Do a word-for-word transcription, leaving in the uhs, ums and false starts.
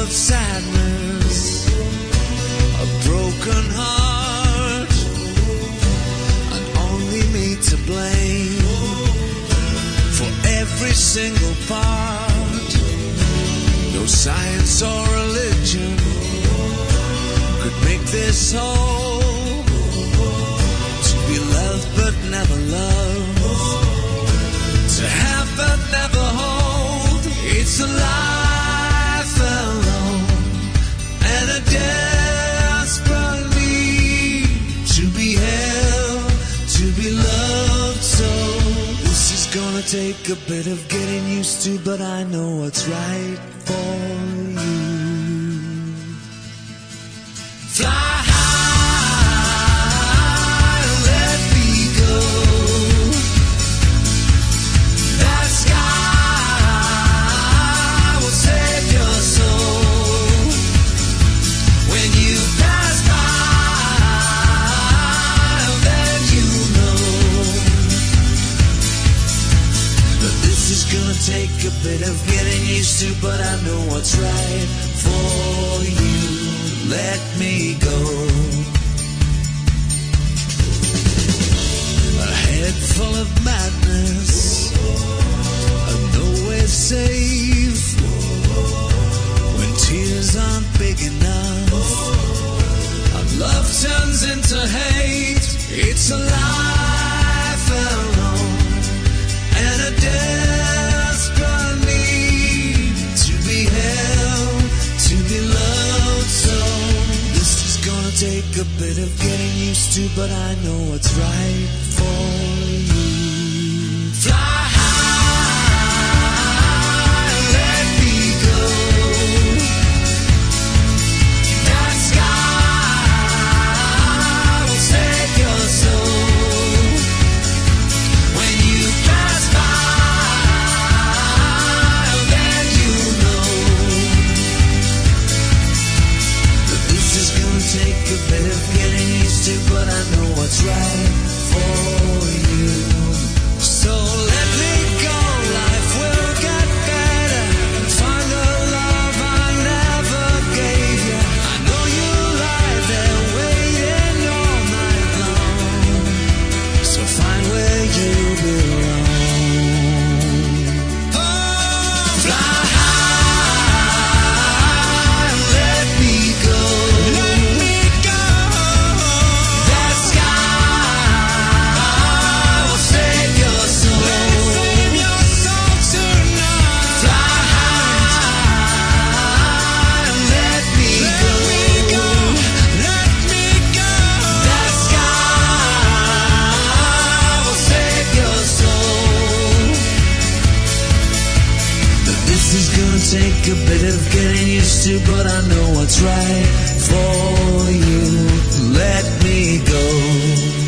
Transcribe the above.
of sadness, a broken heart, and only me to blame for every single part. No science or religion could make this whole. To be loved but never loved, to have but never hold. It's a life alone and a desperate need to be held, to be loved. So this is gonna take a bit of getting used to, but I know what's right for you. Fly high, let me go. That sky will save your soul. When you pass by, then you know that this is gonna take a bit of getting used to, but I know what's right for you. Let me go. A head full of madness, and nowhere safe. When tears aren't big enough, and love turns into hate. It's a life alone and a desperate need to be held, to be loved. So this is gonna take a bit of getting used to, but I know what's right for you. Fly high, let me go. That sky will save your soul. When you pass by, then you know that this is gonna take a bit of getting used to, but I know what's right for you. So let me go, life will get better, and find the love I never gave you. I know you lie there waiting all night long, so find where you belong. Oh, fly high, let me go. Let me go. That sky will save your soul. Save your soul tonight. Fly high, let me go. Let me go. That sky will save your soul. But this is gonna take a bit of getting used to, but I know what's right for you. Let me go.